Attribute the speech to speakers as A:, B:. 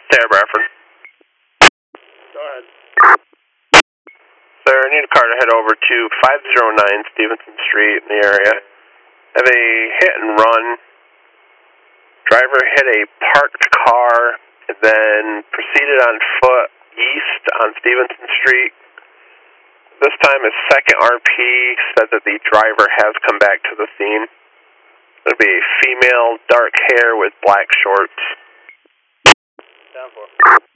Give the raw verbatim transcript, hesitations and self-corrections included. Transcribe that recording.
A: Sarah Bradford.
B: Go ahead.
A: Sir, I need a car to head over to five oh nine Stevenson Street in the area. Have a hit and run. Driver hit a parked car and then proceeded on foot east on Stevenson Street. This time his second R P said that the driver has come back to the scene. It'll be a female, dark hair with black shorts.
B: Down for.